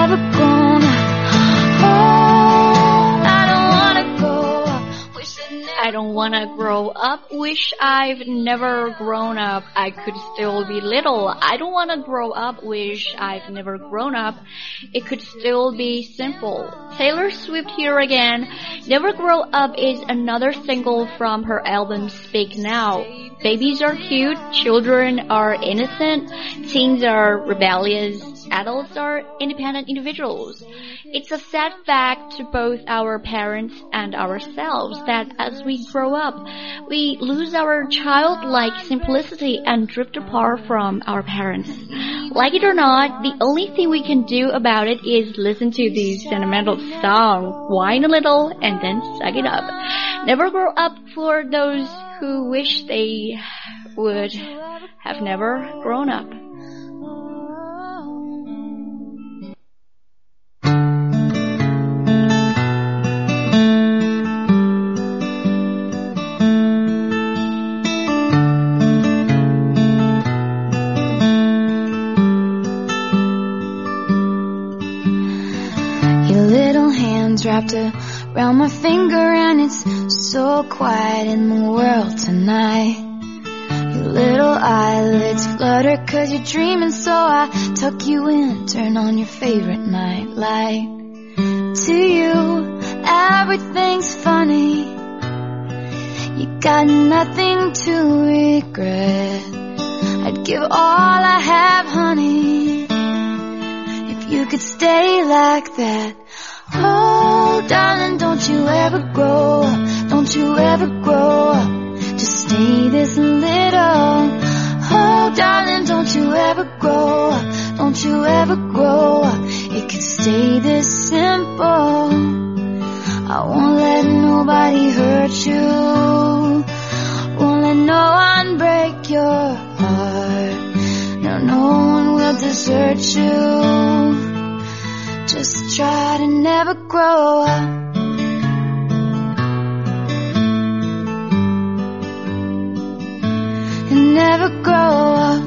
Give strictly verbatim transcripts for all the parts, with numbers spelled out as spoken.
never grown up. Oh, I don't wanna grow up. Wish I'd never I don't wanna grow up. Wish I've never grown up. I could still be little. I don't wanna grow up. Wish I've never grown up. It could still be simple. Taylor Swift here again. Never Grow Up is another single from her album Speak Now. Babies are cute, children are innocent, teens are rebellious, adults are independent individuals. It's a sad fact to both our parents and ourselves that as we grow up, we lose our childlike simplicity and drift apart from our parents. Like it or not, the only thing we can do about it is listen to the sentimental song, whine a little, and then suck it up. Never grow up for those who wish they would have never grown up. Your little hands wrapped around my finger, and it's so quiet in the world tonight. Your little eyelids flutter 'cause you're dreaming, so I tuck you in, turn on your favorite night light. To you, everything's funny. You got nothing to regret. I'd give all I have, honey, if you could stay like that. Oh, darling, don't you ever grow up. Don't you ever grow up. Just stay this little. Oh, darling, don't you ever grow up. Don't you ever grow up. It could stay this simple. I won't let nobody hurt you. Won't let no one break your heart. No, no one will desert you. Just try to never grow up. And never grow up.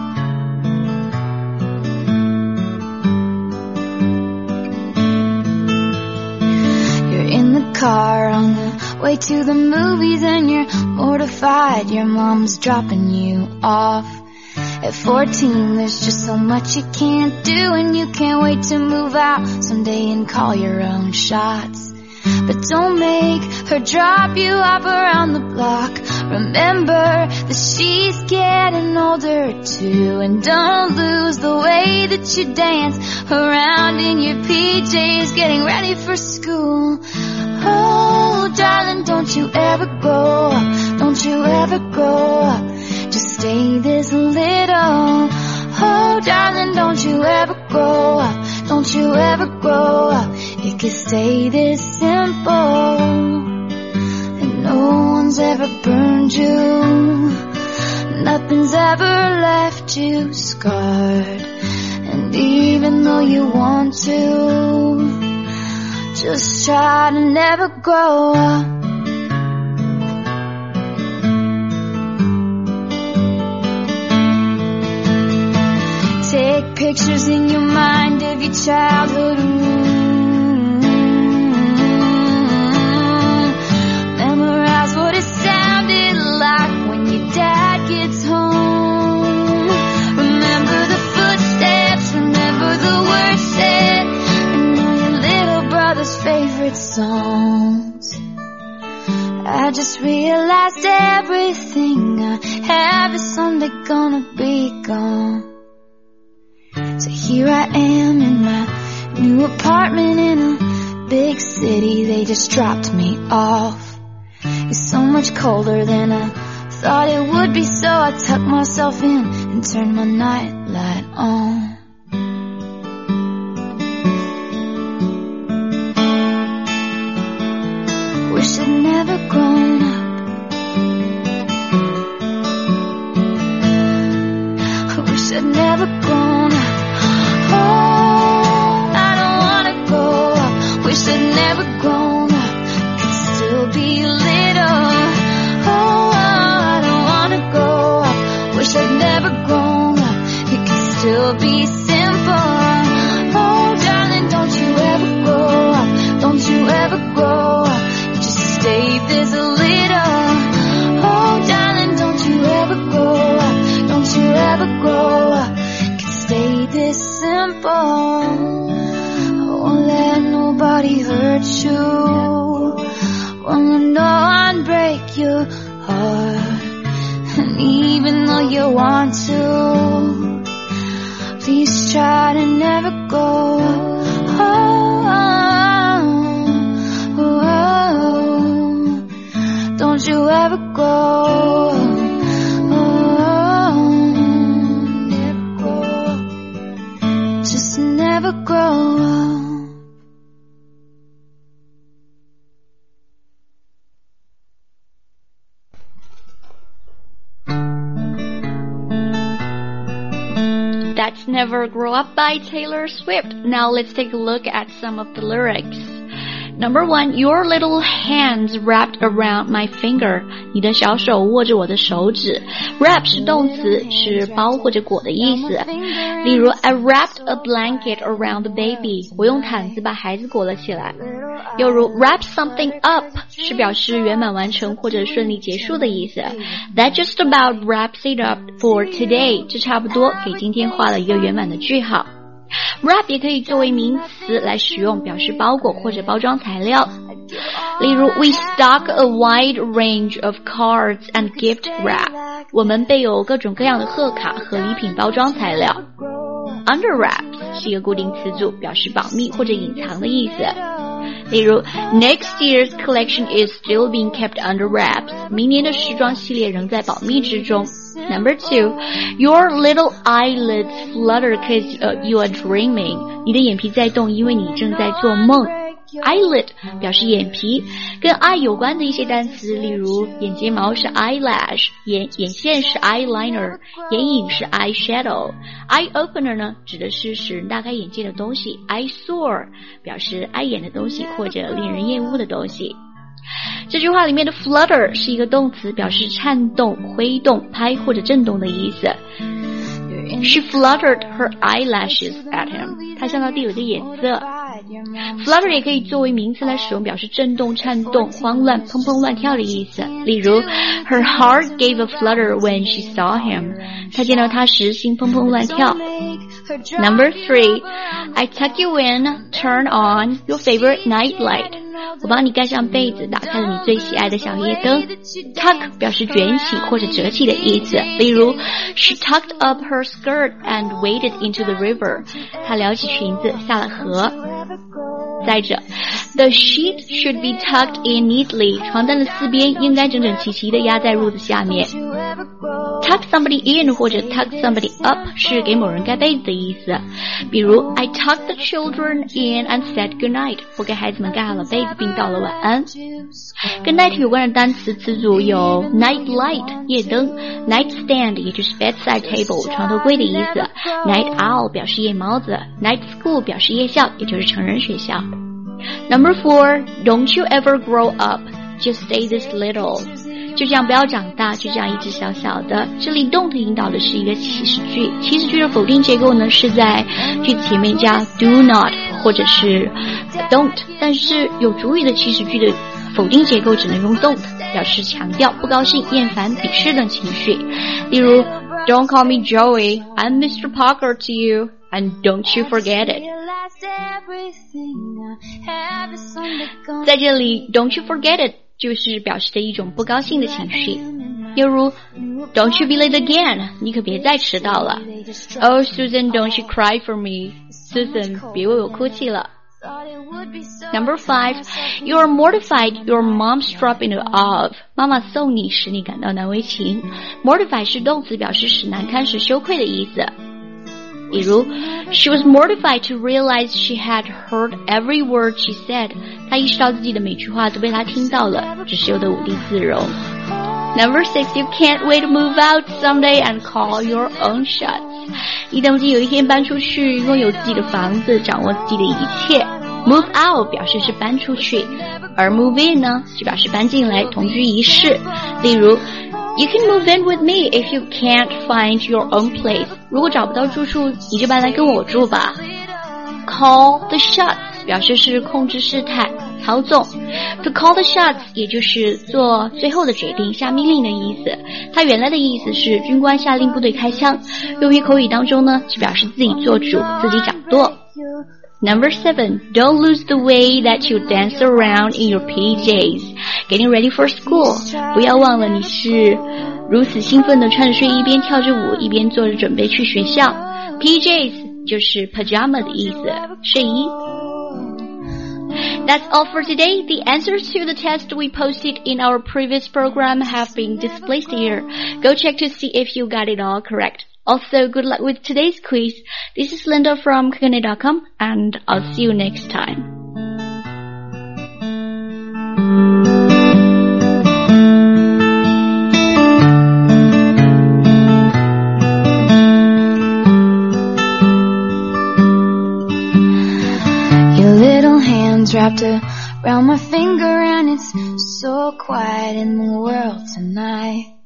You're in the car on the way to the movies, and you're mortified your mom's dropping you off. At fourteen, there's just so much you can't do, and you can't wait to move out someday and call your own shots. But don't make her drop you off around the block. Remember that she's getting older too, and don't lose the way that you dance around in your P Js getting ready for school. Oh, darling, don't you ever grow up. Don't you ever grow up. Just stay this little. Oh, darling, don't you ever grow up. Don't you ever grow up. It could stay this simple. And no one's ever burned you. Nothing's ever left you scarred. And even though you want to, just try to never grow up. Take pictures in your mind of your childhood. Memorize what it sounded like when your dad gets home. Remember the footsteps, remember the words said, and know your little brother's favorite songs. I just realized everything I have is someday gonna be gone. So here I am in my new apartment in a big city. They just dropped me off. It's so much colder than I thought it would be, so I tucked myself in and turned my nightlight on. Wish I'd never grown up. I wish I'd never grown up. Oh, I don't wanna grow up. Wish I'd never grown up. Could still be little. Oh, I don't wanna grow up. Wish I'd never grown up. It could still be nobody hurt you, wanna no one break your heart. And even though you want to, please try to never go. Oh, oh, oh, oh. Don't you ever go. Oh, never go. Just never grow. That's Never Grow Up by Taylor Swift. Now let's take a look at some of the lyrics. Number one, your little hands wrapped around my finger. 你的小手握着我的手指。Wrap 是动词，是包或者裹的意思。例如 I wrapped a blanket around the baby. 我用毯子把孩子裹了起来。又如 wrap something up 是表示圆满完成或者顺利结束的意思。That just about wraps it up for today. 这差不多给今天画了一个圆满的句号。Wrap 也可以作为名词来使用，表示包裹或者包装材料。例如 We stock a wide range of cards and gift wrap. 我们备有各种各样的贺卡和礼品包装材料。Under wraps 是一个固定词组，表示保密或者隐藏的意思。例如 Next year's collection is still being kept under wraps. 明年的时装系列仍在保密之中。Number two, your little eyelids flutter cause uh, you are dreaming. 你的眼皮在动，因为你正在做梦。Eyelid 表示眼皮，跟 eye 有关的一些单词，例如眼睫毛是 eyelash， 眼眼线是 eyeliner， 眼影是 eyeshadow。 Eye opener 呢，指的是使人大开眼界的东西。 Eyesore 表示碍眼的东西或者令人厌恶的东西。这句话里面的 flutter 是一个动词，表示颤动、挥动、拍或者震动的意思。She fluttered her eyelashes at him. 她向他递了个眼色。Flutter 也可以作为名词来使用，表示震动、颤动、慌乱、砰砰乱跳的意思。例如 Her heart gave a flutter when she saw him. 她见到他时心砰砰乱跳。Number three, I tuck you in, turn on your favorite night light. 我帮你盖上被子，打开了你最喜爱的小夜灯。Tuck 表示卷起或者折起的意思。例如 She tucked up her skirt and waded into the river. 她撩起裙子下了河。再者 The sheet should be tucked in neatly. 床单的四边应该整整齐齐地压在褥子下面。Tuck somebody in 或者 tuck somebody up 是给某人盖被子的意思。比如 I tucked the children in and said good night. 我给孩子们盖好了被子并道了晚安。跟 night 有关的单词词组有 night light 夜灯， night stand 也就是 bedside table 床头柜的意思， night owl 表示夜猫子， night school 表示夜校，也就是成人学校。Number four, don't you ever grow up, just stay this little. 就这样不要长大，就这样一直小小的。这里 don't 引导的是一个祈使句，祈使句的否定结构呢是在句子前面加 do not 或者是 don't， 但是有主语的祈使句的否定结构只能用 don't， 表示强调不高兴、厌烦、鄙视等情绪。例如 Don't call me Joey, I'm Mister Parker to you, and don't you forget it. 在这里 don't you forget it 就是表示的一种不高兴的情绪。又如 Don't you be late again, 你可别再迟到了。 Oh Susan, don't you cry for me, Susan, 别为我哭泣了。Number five, you're mortified your mom's dropping you off. 妈妈送你使你感到难为情。 Mortify 是动词，表示使难堪、使羞愧的意思。比如 She was mortified to realize she had heard every word she said. 她意识到自己的每句话都被她听到了，只是有得无地自容。Number six, you can't wait to move out someday and call your own shots. 你等不及有一天搬出去，拥有自己的房子，掌握自己的一切。Move out 表示是搬出去，而 move in 呢，就表示搬进来，同居一室。例如 You can move in with me if you can't find your own place. 如果找不到住处，你就搬来跟我住吧。Call the shots 表示是控制事态、操纵。To call the shots 也就是做最后的决定、下命令的意思。它原来的意思是军官下令部队开枪，用于口语当中呢，就表示自己做主、自己掌舵。 Number seven, don't lose the way that you dance around in your P Js. Getting ready for school. 不要忘了你是如此兴奋地穿着睡衣一边跳着舞一边做着准备去学校。P Js 就是 pajama 的意思，睡衣。That's all for today. The answers to the test we posted in our previous program have been displayed here. Go check to see if you got it all correct. Also, good luck with today's quiz. This is Linda from Kakane dot com, and I'll see you next time. Your little hands wrapped around my finger, and it's so quiet in the world tonight.